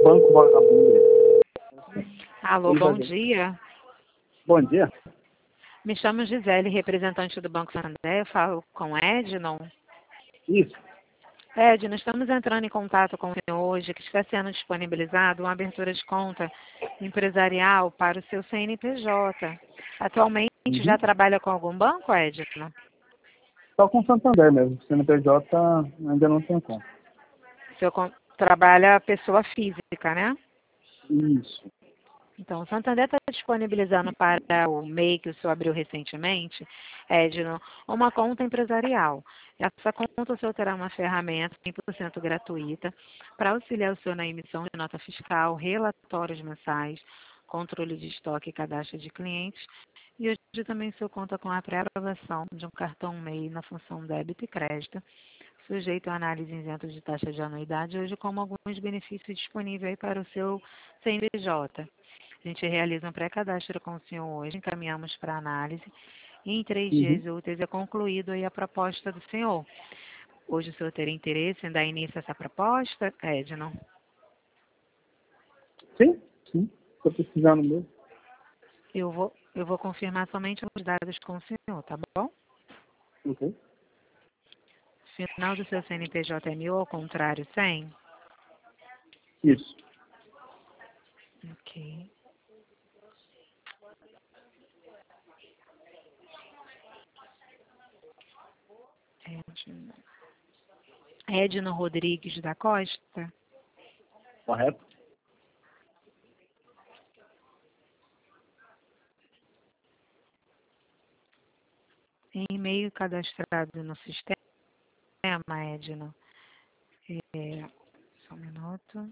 banco vagabundo. Alô, bom dia. Bom dia. Me chamo Gisele, representante do Banco Santander. Eu falo com Ednon. Isso. Ednon, estamos entrando em contato com o senhor hoje, que está sendo disponibilizado uma abertura de conta empresarial para o seu CNPJ. Atualmente já trabalha com algum banco, Ednon? Só com o Santander mesmo. CNPJ ainda não tem conta. O senhor trabalha pessoa física, né? Isso. Então, o Santander está disponibilizando para o MEI que o senhor abriu recentemente, Edno, uma conta empresarial. Essa conta o senhor terá uma ferramenta 100% gratuita para auxiliar o senhor na emissão de nota fiscal, relatórios mensais, controle de estoque e cadastro de clientes. E hoje também o senhor conta com a pré-aprovação de um cartão MEI na função débito e crédito, sujeito a análise isento de taxa de anuidade, hoje como alguns benefícios disponíveis aí para o seu CNPJ. A gente realiza um pré-cadastro com o senhor hoje, encaminhamos para análise e em 3 dias úteis é concluído aí a proposta do senhor. Hoje o senhor teria interesse em dar início a essa proposta, Edno? Sim. Estou precisando mesmo. Eu vou confirmar somente os dados com o senhor, tá bom? Ok. Final do seu CNPJ é 1000, ao contrário, 100? Isso. Ok. Edno Rodrigues da Costa? Correto? E-mail cadastrado no sistema, Edno. Só um minuto.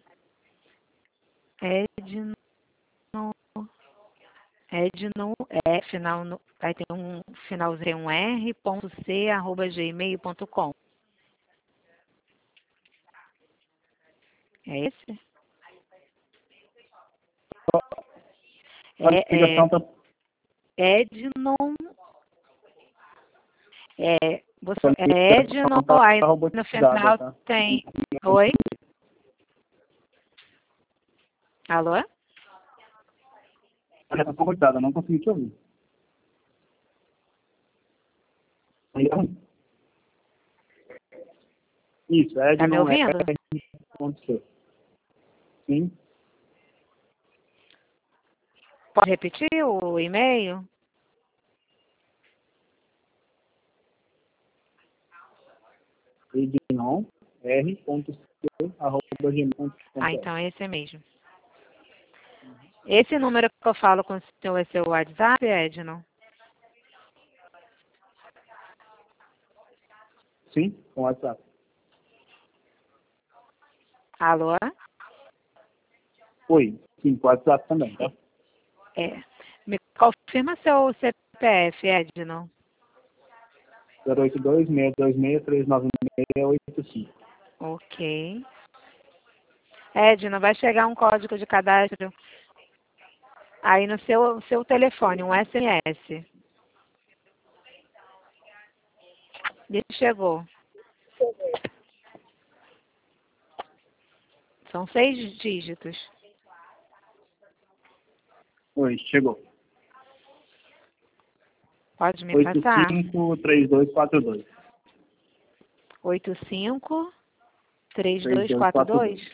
Edno final vai ter um finalzinho um r.c@gmail.com. É esse? A ligação tá... Edno. Edno, aí no final tá? tem. Oi? Alô? A ligação tá robotizada, não consegui te ouvir. Isso, Tá me ouvindo? Sim. Pode repetir o e-mail? Ednon, r.c@gmail.com. Então esse é mesmo. Esse número que eu falo com o senhor é seu WhatsApp, Edno? Sim, com WhatsApp. Alô? Oi, sim, com WhatsApp também, tá? Me confirma seu CPF, Edno. 082-626-39685. Ok. Edno, vai chegar um código de cadastro aí no seu telefone, um SMS. E chegou. São 6 dígitos. Oi, chegou. Pode me passar? 853242. 853242?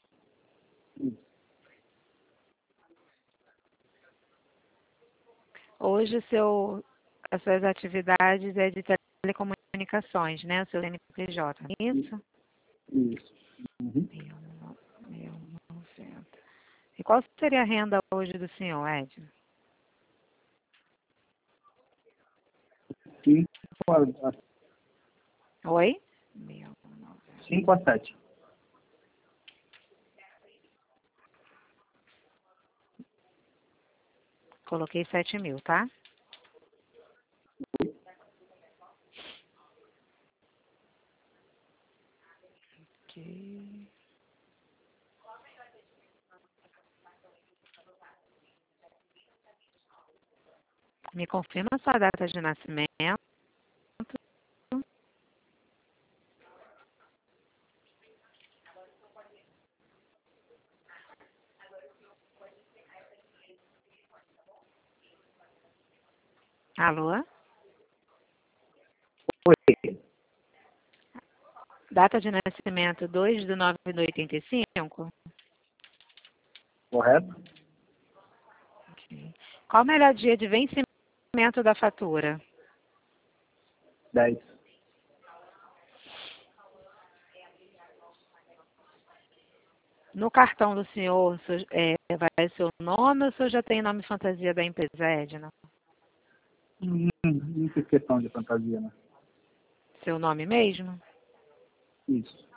Hoje as suas atividades é de telecomunicações, né? O seu CNPJ, isso? Isso. Uhum. 1.090. E qual seria a renda hoje do senhor, Edno? 5 Oi? 5 a 7. Coloquei 7.000, tá? Ok. Me confirma a sua data de nascimento. Alô? Oi. Data de nascimento 2/9/85? Correto? Ok. Qual o melhor dia de vencimento da fatura? 10. No cartão do senhor, vai seu nome ou o senhor já tem nome fantasia da empresa, Edna? Não tem questão de fantasia, né? Seu nome mesmo? Isso.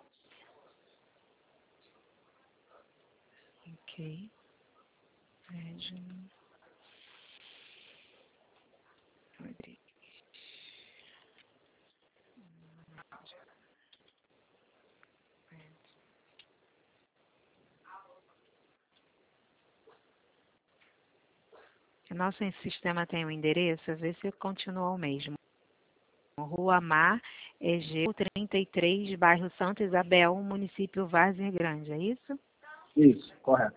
Ok. Edna Rodrigues. O nosso sistema tem um endereço, vê se continua o mesmo. Rua Mar, Egeu 33, bairro Santa Isabel, município Várzea Grande, é isso? Isso, correto.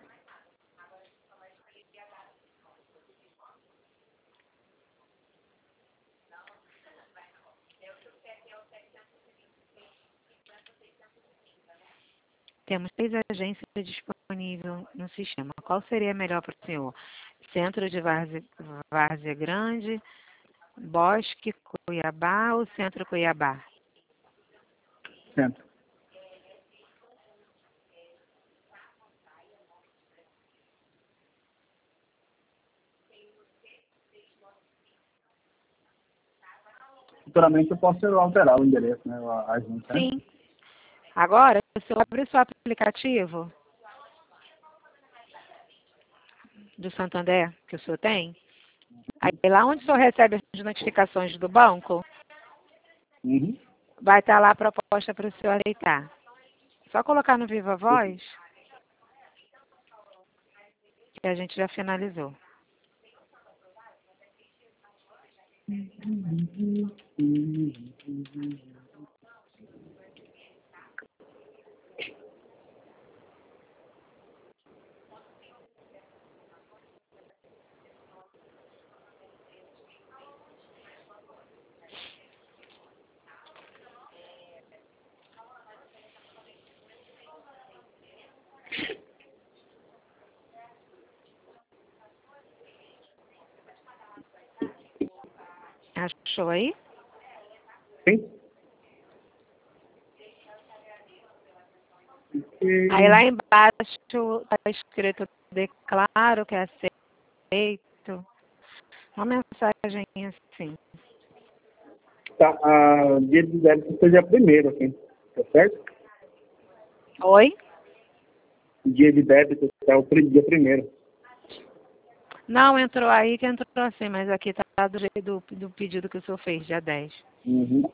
Temos 3 agências disponíveis no sistema. Qual seria melhor para o senhor? Centro de Várzea Grande, Bosque, Cuiabá ou Centro Cuiabá? Centro. Futuramente eu posso alterar o endereço, né? A agência, né? Sim. Agora, o senhor abre o seu aplicativo do Santander, que o senhor tem. Aí lá onde o senhor recebe as notificações do banco, Uhum. vai estar lá a proposta para o senhor aceitar. Só colocar no Viva Voz que a gente já finalizou. Achou aí? Sim. Aí lá embaixo está escrito declaro que aceito. Uma mensagem assim. Tá, a dia de débito seja primeiro, assim. Tá certo? Oi? O dia de débito é o dia primeiro. Não, entrou aí que entrou assim, mas aqui está do jeito do pedido que o senhor fez, dia 10. Uhum.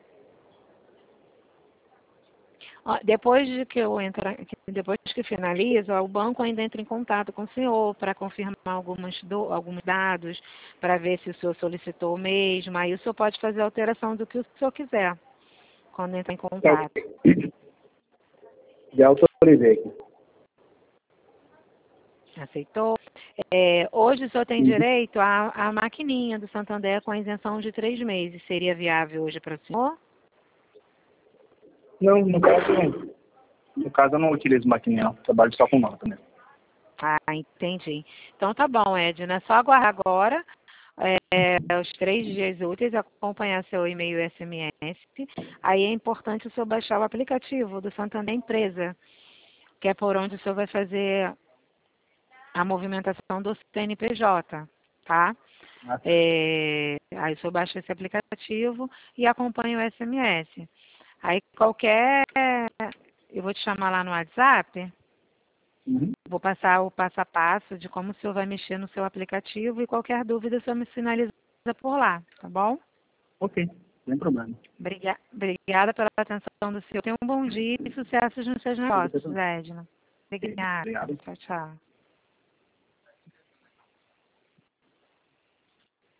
Ó, depois de que eu entrar, depois que finaliza, ó, o banco ainda entra em contato com o senhor para confirmar alguns dados, para ver se o senhor solicitou mesmo. Aí o senhor pode fazer a alteração do que o senhor quiser quando entrar em Tá, contato. ok. Já autorizei aqui. Aceitou? Hoje o senhor tem direito à maquininha do Santander com a isenção de 3 meses. Seria viável hoje para o senhor? Não, no caso não. No caso eu não utilizo maquininha, não. Trabalho só com nota mesmo. Ah, entendi. Então tá bom, Edna. É só aguardar agora os 3 dias úteis, acompanhar seu e-mail e SMS. Aí é importante o senhor baixar o aplicativo do Santander Empresa, que é por onde o senhor vai fazer a movimentação do CNPJ, tá? Aí o senhor baixa esse aplicativo e acompanha o SMS. Aí eu vou te chamar lá no WhatsApp, Uhum. vou passar o passo a passo de como o senhor vai mexer no seu aplicativo e qualquer dúvida o senhor me sinaliza por lá, tá bom? Ok, sem problema. Obrigada pela atenção do senhor. Tenha um bom dia e sucessos nos seus negócios, Edna. Obrigada. Obrigado. Tchau, tchau.